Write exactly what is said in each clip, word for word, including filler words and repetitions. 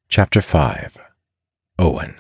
Chapter five. Owen.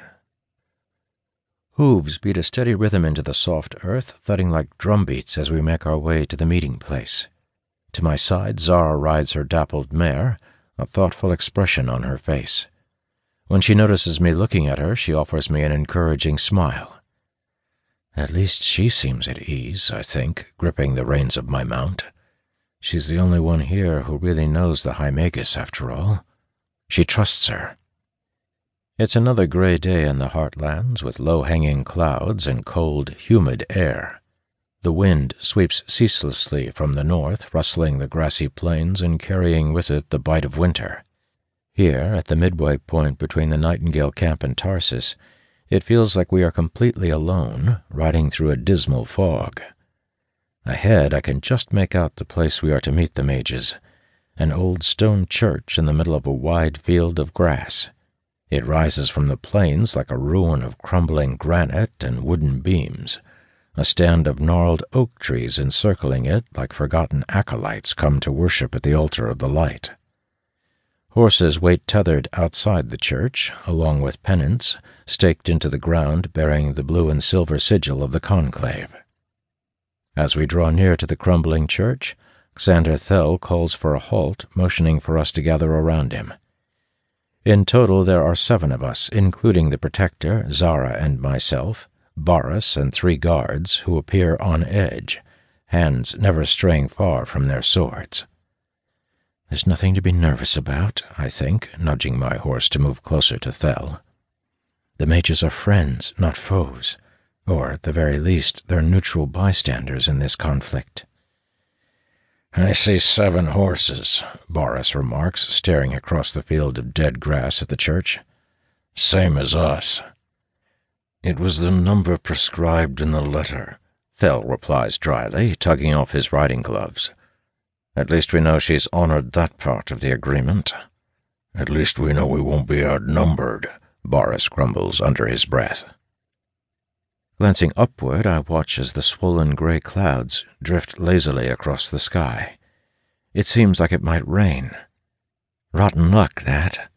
Hooves beat a steady rhythm into the soft earth, thudding like drumbeats as we make our way to the meeting place. To my side, Zara rides her dappled mare, a thoughtful expression on her face. When she notices me looking at her, she offers me an encouraging smile. At least she seems at ease, I think, gripping the reins of my mount. She's the only one here who really knows the High Magus, after all. She trusts her. It's another gray day in the Heartlands, with low-hanging clouds and cold, humid air. The wind sweeps ceaselessly from the north, rustling the grassy plains and carrying with it the bite of winter. Here, at the midway point between the Nightingale camp and Tarsus, it feels like we are completely alone, riding through a dismal fog. Ahead, I can just make out the place we are to meet the mages, an old stone church in the middle of a wide field of grass. It rises from the plains like a ruin of crumbling granite and wooden beams, a stand of gnarled oak trees encircling it like forgotten acolytes come to worship at the altar of the light. Horses wait tethered outside the church, along with pennants staked into the ground bearing the blue and silver sigil of the conclave. As we draw near to the crumbling church, Xander Thel calls for a halt, motioning for us to gather around him. In total, there are seven of us, including the Protector, Zara, and myself, Boris, and three guards, who appear on edge, hands never straying far from their swords. There's nothing to be nervous about, I think, nudging my horse to move closer to Thel. The mages are friends, not foes, or, at the very least, they're neutral bystanders in this conflict. "I see seven horses," Boris remarks, staring across the field of dead grass at the church. "Same as us." "It was the number prescribed in the letter," Thel replies dryly, tugging off his riding gloves. "At least we know she's honored that part of the agreement." "At least we know we won't be outnumbered," Boris grumbles under his breath. Glancing upward, I watch as the swollen gray clouds drift lazily across the sky. It seems like it might rain. Rotten luck, that.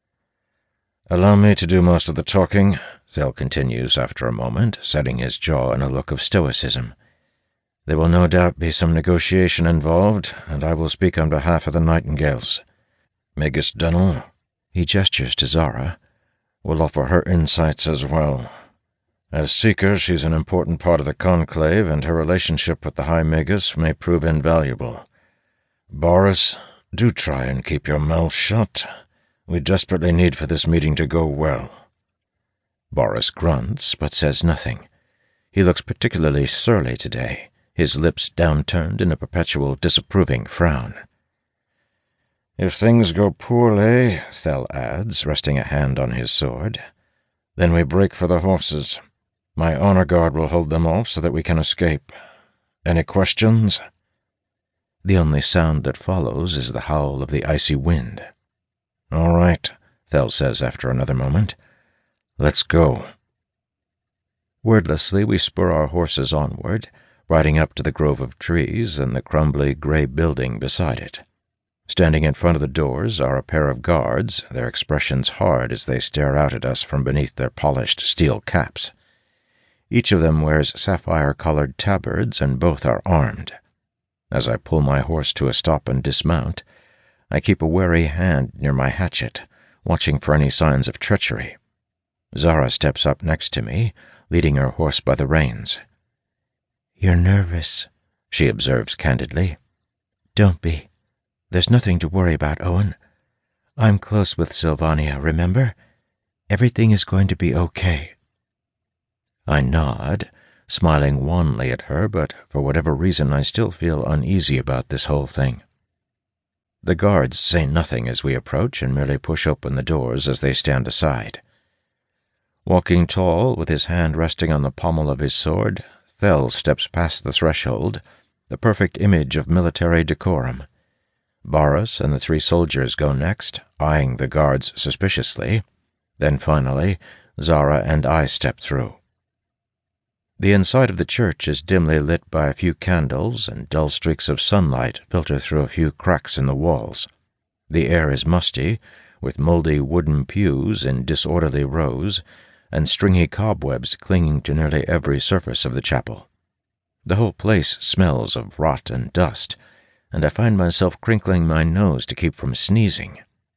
"Allow me to do most of the talking," Thel continues after a moment, setting his jaw in a look of stoicism. "There will no doubt be some negotiation involved, and I will speak on behalf of the Nightingales. Magus Denel," he gestures to Zara, "will offer her insights as well. As Seeker, she's an important part of the Conclave, and her relationship with the High Magus may prove invaluable. Boris, do try and keep your mouth shut. We desperately need for this meeting to go well." Boris grunts, but says nothing. He looks particularly surly today, his lips downturned in a perpetual disapproving frown. "If things go poorly," Thel adds, resting a hand on his sword, "then we break for the horses. My honor guard will hold them off so that we can escape. Any questions?" The only sound that follows is the howl of the icy wind. "All right," Thel says after another moment. "Let's go." Wordlessly, we spur our horses onward, riding up to the grove of trees and the crumbly gray building beside it. Standing in front of the doors are a pair of guards, their expressions hard as they stare out at us from beneath their polished steel caps. Each of them wears sapphire-colored tabards, and both are armed. As I pull my horse to a stop and dismount, I keep a wary hand near my hatchet, watching for any signs of treachery. Zara steps up next to me, leading her horse by the reins. "You're nervous," she observes candidly. "Don't be. There's nothing to worry about, Owen. I'm close with Sylvania, remember? Everything is going to be okay." I nod, smiling wanly at her, but for whatever reason I still feel uneasy about this whole thing. The guards say nothing as we approach and merely push open the doors as they stand aside. Walking tall, with his hand resting on the pommel of his sword, Thel steps past the threshold, the perfect image of military decorum. Boris and the three soldiers go next, eyeing the guards suspiciously. Then finally, Zara and I step through. The inside of the church is dimly lit by a few candles, and dull streaks of sunlight filter through a few cracks in the walls. The air is musty, with mouldy wooden pews in disorderly rows and stringy cobwebs clinging to nearly every surface of the chapel. The whole place smells of rot and dust, and I find myself crinkling my nose to keep from sneezing.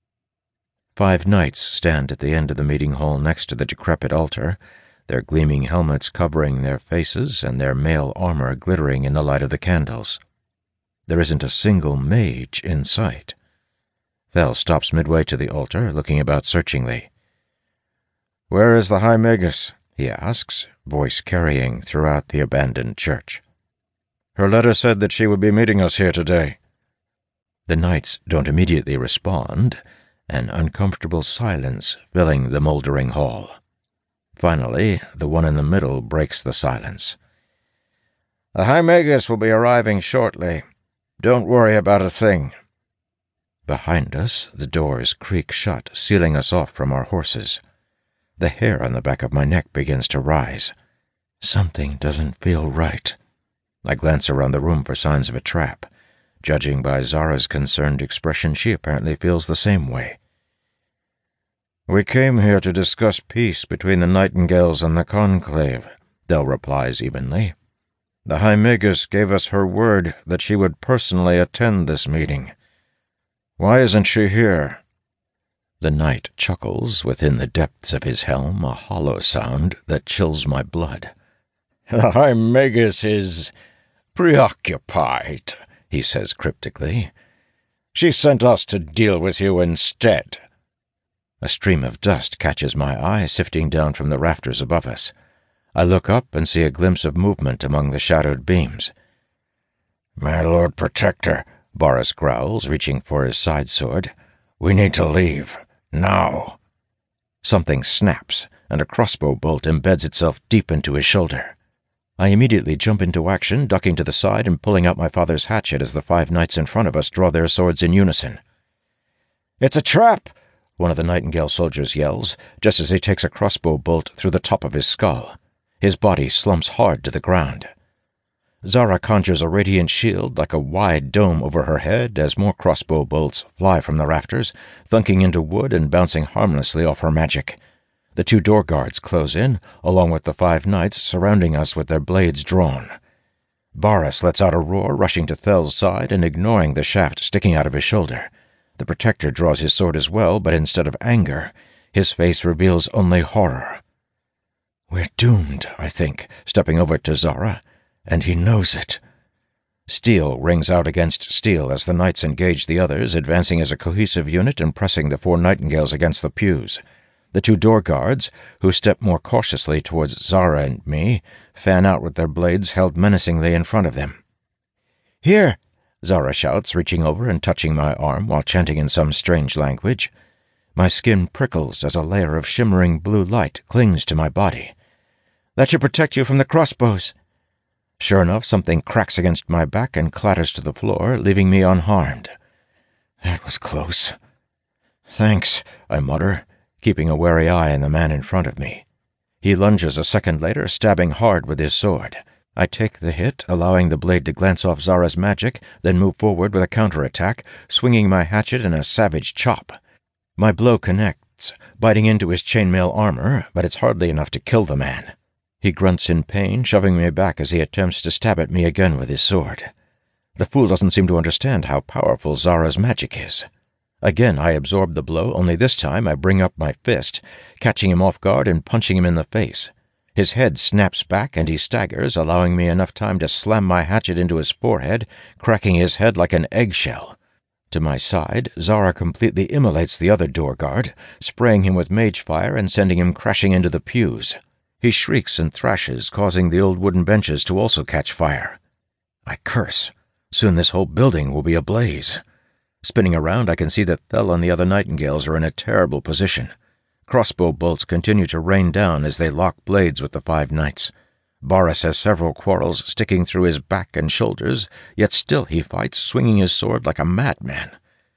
Five knights stand at the end of the meeting hall next to the decrepit altar, their gleaming helmets covering their faces and their mail armor glittering in the light of the candles. There isn't a single mage in sight. Thel stops midway to the altar, looking about searchingly. "Where is the High Magus?" he asks, voice carrying throughout the abandoned church. "Her letter said that she would be meeting us here today." The knights don't immediately respond, an uncomfortable silence filling the moldering hall. Finally, the one in the middle breaks the silence. "The High Magus will be arriving shortly. Don't worry about a thing." Behind us, the doors creak shut, sealing us off from our horses. The hair on the back of my neck begins to rise. Something doesn't feel right. I glance around the room for signs of a trap. Judging by Zara's concerned expression, she apparently feels the same way. "We came here to discuss peace between the Nightingales and the Conclave," Del replies evenly. "The High Magus gave us her word that she would personally attend this meeting. Why isn't she here?" The knight chuckles within the depths of his helm, a hollow sound that chills my blood. "The High Magus is preoccupied," he says cryptically. "She sent us to deal with you instead." A stream of dust catches my eye, sifting down from the rafters above us. I look up and see a glimpse of movement among the shadowed beams. "My Lord Protector," Boris growls, reaching for his side sword. "We need to leave. Now." Something snaps, and a crossbow bolt embeds itself deep into his shoulder. I immediately jump into action, ducking to the side and pulling out my father's hatchet as the five knights in front of us draw their swords in unison. "It's a trap!" one of the Nightingale soldiers yells, just as he takes a crossbow bolt through the top of his skull. His body slumps hard to the ground. Zara conjures a radiant shield like a wide dome over her head as more crossbow bolts fly from the rafters, thunking into wood and bouncing harmlessly off her magic. The two door guards close in, along with the five knights surrounding us with their blades drawn. Boris lets out a roar, rushing to Thel's side and ignoring the shaft sticking out of his shoulder. The Protector draws his sword as well, but instead of anger, his face reveals only horror. "We're doomed," I think, stepping over to Zara, and he knows it. Steel rings out against steel as the knights engage the others, advancing as a cohesive unit and pressing the four Nightingales against the pews. The two door guards, who step more cautiously towards Zara and me, fan out with their blades held menacingly in front of them. "Here!" Zara shouts, reaching over and touching my arm while chanting in some strange language. My skin prickles as a layer of shimmering blue light clings to my body. "That should protect you from the crossbows." Sure enough, something cracks against my back and clatters to the floor, leaving me unharmed. That was close. "Thanks," I mutter, keeping a wary eye on the man in front of me. He lunges a second later, stabbing hard with his sword. I take the hit, allowing the blade to glance off Zara's magic, then move forward with a counterattack, swinging my hatchet in a savage chop. My blow connects, biting into his chainmail armor, but it's hardly enough to kill the man. He grunts in pain, shoving me back as he attempts to stab at me again with his sword. The fool doesn't seem to understand how powerful Zara's magic is. Again I absorb the blow, only this time I bring up my fist, catching him off guard and punching him in the face. His head snaps back and he staggers, allowing me enough time to slam my hatchet into his forehead, cracking his head like an eggshell. To my side, Zara completely immolates the other door guard, spraying him with mage fire and sending him crashing into the pews. He shrieks and thrashes, causing the old wooden benches to also catch fire. I curse. Soon this whole building will be ablaze. Spinning around, I can see that Thel and the other Nightingales are in a terrible position. Crossbow bolts continue to rain down as they lock blades with the five knights. Boris has several quarrels sticking through his back and shoulders, yet still he fights, swinging his sword like a madman.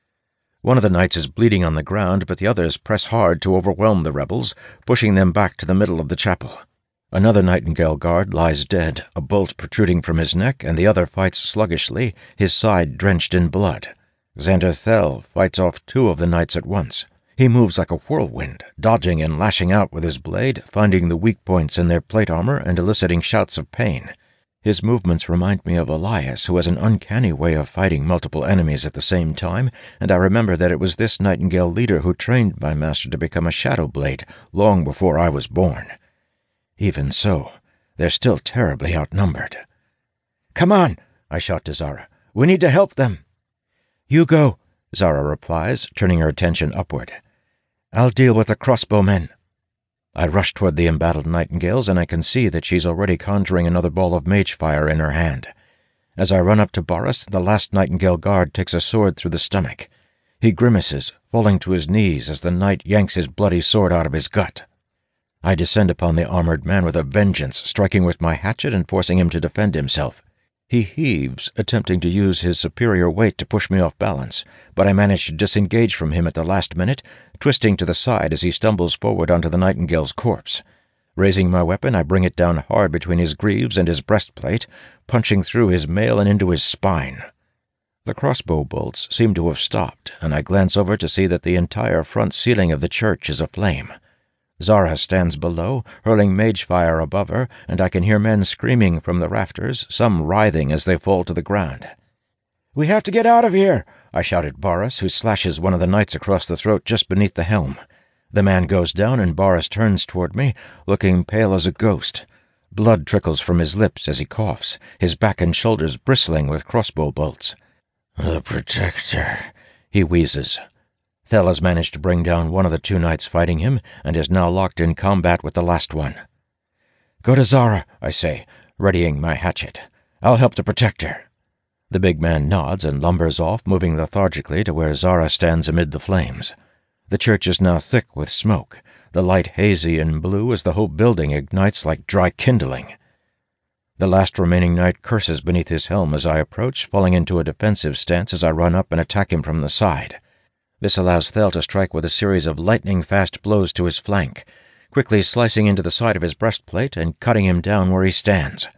One of the knights is bleeding on the ground, but the others press hard to overwhelm the rebels, pushing them back to the middle of the chapel. Another Nightingale guard lies dead, a bolt protruding from his neck, and the other fights sluggishly, his side drenched in blood. Xander Thel fights off two of the knights at once. He moves like a whirlwind, dodging and lashing out with his blade, finding the weak points in their plate armor and eliciting shouts of pain. His movements remind me of Elias, who has an uncanny way of fighting multiple enemies at the same time, and I remember that it was this Nightingale leader who trained my master to become a Shadow Blade long before I was born. Even so, they're still terribly outnumbered. "Come on!" I shout to Zara. "We need to help them." "You go," Zara replies, turning her attention upward. "I'll deal with the crossbowmen." I rush toward the embattled Nightingales, and I can see that she's already conjuring another ball of mage fire in her hand. As I run up to Boris, the last Nightingale guard takes a sword through the stomach. He grimaces, falling to his knees as the knight yanks his bloody sword out of his gut. I descend upon the armored man with a vengeance, striking with my hatchet and forcing him to defend himself. He heaves, attempting to use his superior weight to push me off balance, but I manage to disengage from him at the last minute, twisting to the side as he stumbles forward onto the Nightingale's corpse. Raising my weapon, I bring it down hard between his greaves and his breastplate, punching through his mail and into his spine. The crossbow bolts seem to have stopped, and I glance over to see that the entire front ceiling of the church is aflame. Zara stands below, hurling mage fire above her, and I can hear men screaming from the rafters, some writhing as they fall to the ground. "We have to get out of here!" I shout at Boris, who slashes one of the knights across the throat just beneath the helm. The man goes down, and Boris turns toward me, looking pale as a ghost. Blood trickles from his lips as he coughs, his back and shoulders bristling with crossbow bolts. "The Protector," he wheezes. Thel has managed to bring down one of the two knights fighting him, and is now locked in combat with the last one. "Go to Zara," I say, readying my hatchet. "I'll help to protect her." The big man nods and lumbers off, moving lethargically to where Zara stands amid the flames. The church is now thick with smoke, the light hazy and blue as the whole building ignites like dry kindling. The last remaining knight curses beneath his helm as I approach, falling into a defensive stance as I run up and attack him from the side. This allows Thel to strike with a series of lightning-fast blows to his flank, quickly slicing into the side of his breastplate and cutting him down where he stands.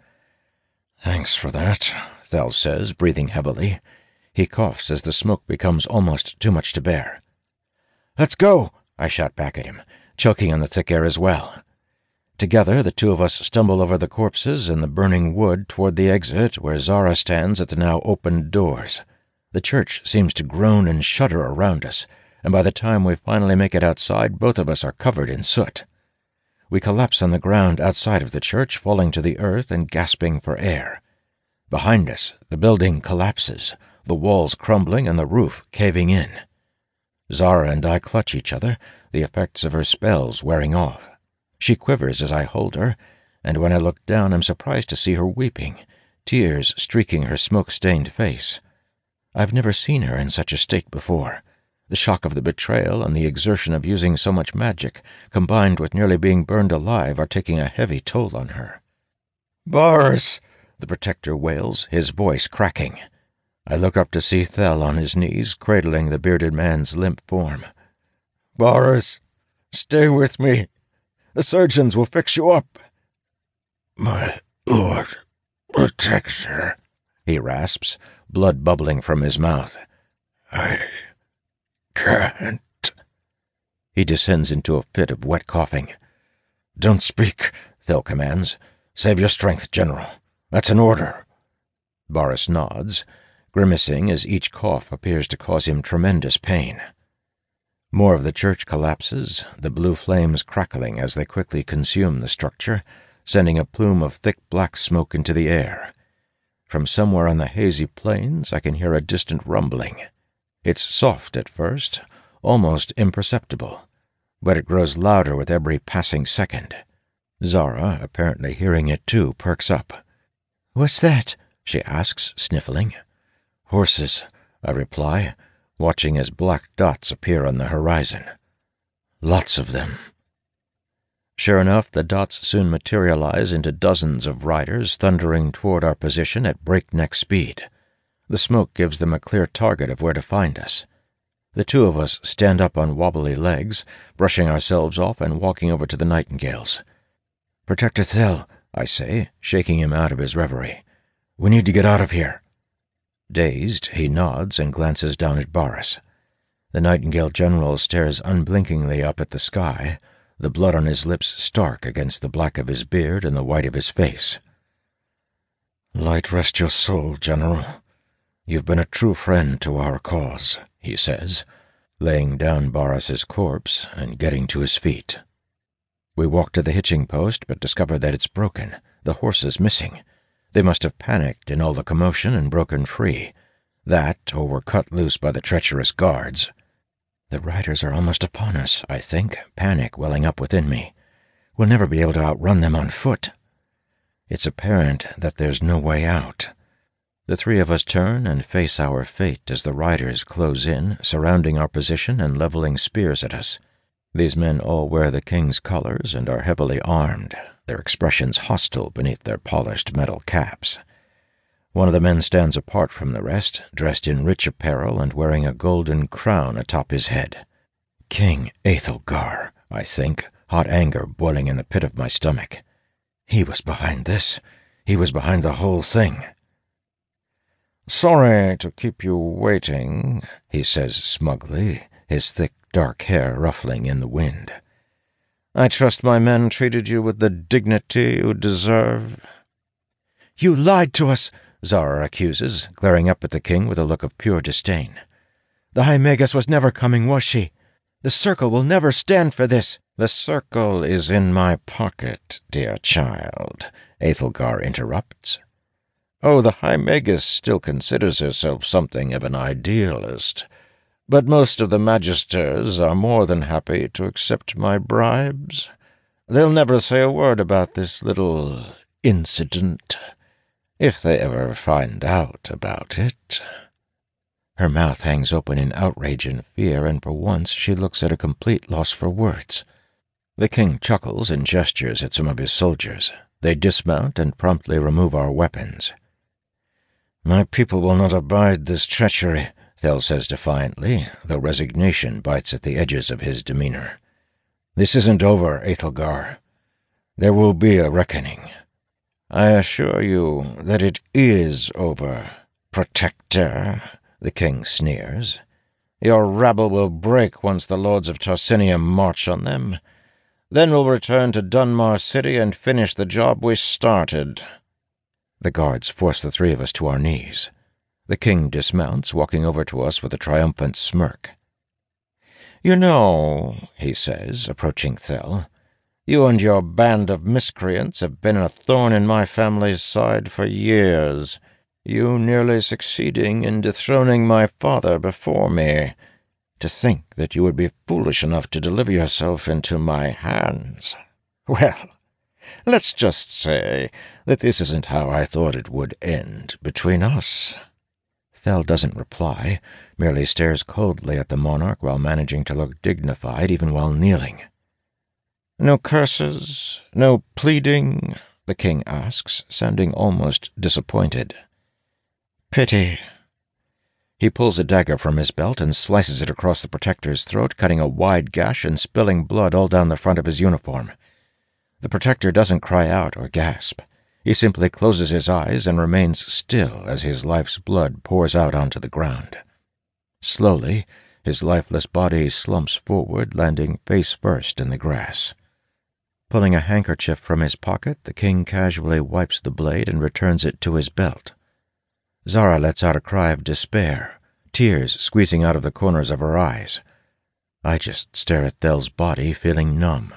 "Thanks for that," Thel says, breathing heavily. He coughs as the smoke becomes almost too much to bear. "Let's go!" I shout back at him, choking on the thick air as well. Together, the two of us stumble over the corpses and the burning wood toward the exit, where Zara stands at the now opened doors. The church seems to groan and shudder around us, and by the time we finally make it outside, both of us are covered in soot. We collapse on the ground outside of the church, falling to the earth and gasping for air. Behind us, the building collapses, the walls crumbling and the roof caving in. Zara and I clutch each other, the effects of her spells wearing off. She quivers as I hold her, and when I look down, I'm surprised to see her weeping, tears streaking her smoke-stained face. I've never seen her in such a state before. The shock of the betrayal and the exertion of using so much magic, combined with nearly being burned alive, are taking a heavy toll on her. "Boris!" the Protector wails, his voice cracking. I look up to see Thel on his knees, cradling the bearded man's limp form. "Boris, stay with me. The surgeons will fix you up." "My Lord Protector," he rasps, blood bubbling from his mouth. "I can't." He descends into a fit of wet coughing. "Don't speak," Thel commands. "Save your strength, General. That's an order." Boris nods, grimacing as each cough appears to cause him tremendous pain. More of the church collapses, the blue flames crackling as they quickly consume the structure, sending a plume of thick black smoke into the air. From somewhere on the hazy plains, I can hear a distant rumbling. It's soft at first, almost imperceptible, but it grows louder with every passing second. Zara, apparently hearing it too, perks up. "What's that?" she asks, sniffling. "Horses," I reply, watching as black dots appear on the horizon. "Lots of them." Sure enough, the dots soon materialize into dozens of riders thundering toward our position at breakneck speed. The smoke gives them a clear target of where to find us. The two of us stand up on wobbly legs, brushing ourselves off and walking over to the Nightingales. "Protector Thel," I say, shaking him out of his reverie. "We need to get out of here." Dazed, he nods and glances down at Boris. The Nightingale General stares unblinkingly up at the sky, the blood on his lips stark against the black of his beard and the white of his face. "Light rest your soul, General. You've been a true friend to our cause," he says, laying down Barris's corpse and getting to his feet. We walk to the hitching post, but discover that it's broken, the horses missing. They must have panicked in all the commotion and broken free. That, or were cut loose by the treacherous guards. The riders are almost upon us, I think, panic welling up within me. We'll never be able to outrun them on foot. It's apparent that there's no way out. The three of us turn and face our fate as the riders close in, surrounding our position and leveling spears at us. These men all wear the king's colors and are heavily armed, their expressions hostile beneath their polished metal caps. One of the men stands apart from the rest, dressed in rich apparel and wearing a golden crown atop his head. King Aethelgar, I think, hot anger boiling in the pit of my stomach. He was behind this. He was behind the whole thing. "Sorry to keep you waiting," he says smugly, his thick dark hair ruffling in the wind. "I trust my men treated you with the dignity you deserve." "You lied to us," Zara accuses, glaring up at the king with a look of pure disdain. "The High Magus was never coming, was she? The Circle will never stand for this." "The Circle is in my pocket, dear child," Aethelgar interrupts. "Oh, the High Magus still considers herself something of an idealist, but most of the Magisters are more than happy to accept my bribes. They'll never say a word about this little incident, if they ever find out about it." Her mouth hangs open in outrage and fear, and for once she looks at a complete loss for words. The king chuckles and gestures at some of his soldiers. They dismount and promptly remove our weapons. "My people will not abide this treachery," Thel says defiantly, though resignation bites at the edges of his demeanor. "This isn't over, Aethelgar. There will be a reckoning." "I assure you that it is over, Protector," the king sneers. "Your rabble will break once the lords of Tarsinium march on them. Then we'll return to Dunmar City and finish the job we started." The guards force the three of us to our knees. The king dismounts, walking over to us with a triumphant smirk. "You know," he says, approaching Thel, "you and your band of miscreants have been a thorn in my family's side for years, you nearly succeeding in dethroning my father before me. To think that you would be foolish enough to deliver yourself into my hands. Well, let's just say that this isn't how I thought it would end between us." Thel doesn't reply, merely stares coldly at the monarch while managing to look dignified even while kneeling. "No curses, no pleading?" the king asks, sounding almost disappointed. "Pity." He pulls a dagger from his belt and slices it across the Protector's throat, cutting a wide gash and spilling blood all down the front of his uniform. The Protector doesn't cry out or gasp. He simply closes his eyes and remains still as his life's blood pours out onto the ground. Slowly, his lifeless body slumps forward, landing face first in the grass. Pulling a handkerchief from his pocket, the king casually wipes the blade and returns it to his belt. Zara lets out a cry of despair, tears squeezing out of the corners of her eyes. I just stare at Thel's body, feeling numb.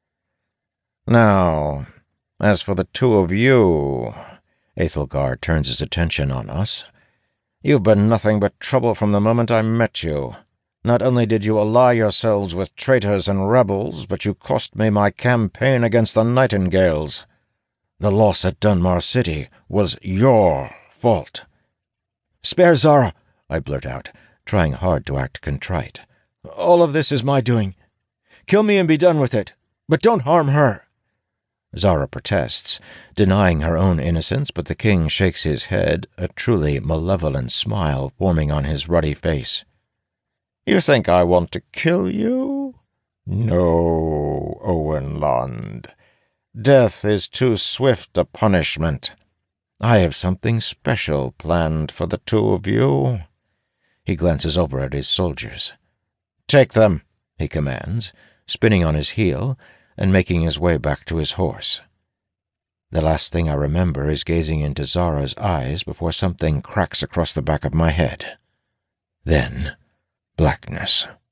"Now, as for the two of you," Aethelgar turns his attention on us, "you've been nothing but trouble from the moment I met you. Not only did you ally yourselves with traitors and rebels, but you cost me my campaign against the Nightingales. The loss at Dunmar City was your fault." "Spare Zara," I blurt out, trying hard to act contrite. "All of this is my doing. Kill me and be done with it, but don't harm her." Zara protests, denying her own innocence, but the king shakes his head, a truly malevolent smile forming on his ruddy face. "You think I want to kill you? No, Owen Lund. Death is too swift a punishment. I have something special planned for the two of you." He glances over at his soldiers. "Take them," he commands, spinning on his heel and making his way back to his horse. The last thing I remember is gazing into Zara's eyes before something cracks across the back of my head. Then, blackness.